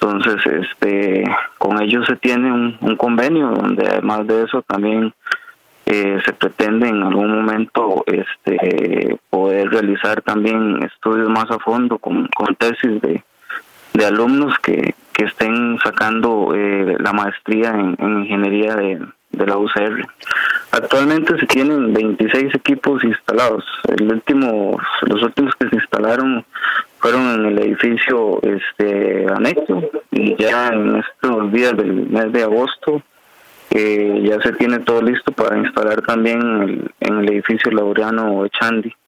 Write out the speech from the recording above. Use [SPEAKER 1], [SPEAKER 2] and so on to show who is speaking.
[SPEAKER 1] Entonces, con ellos se tiene un convenio donde además de eso también se pretende en algún momento poder realizar también estudios más a fondo con tesis de alumnos que estén sacando la maestría en ingeniería de la UCR. Actualmente se tienen 26 equipos instalados. Los últimos que se instalaron fueron en el edificio anexo, y ya en estos días del mes de agosto ya se tiene todo listo para instalar también en el edificio Laureano Echandi.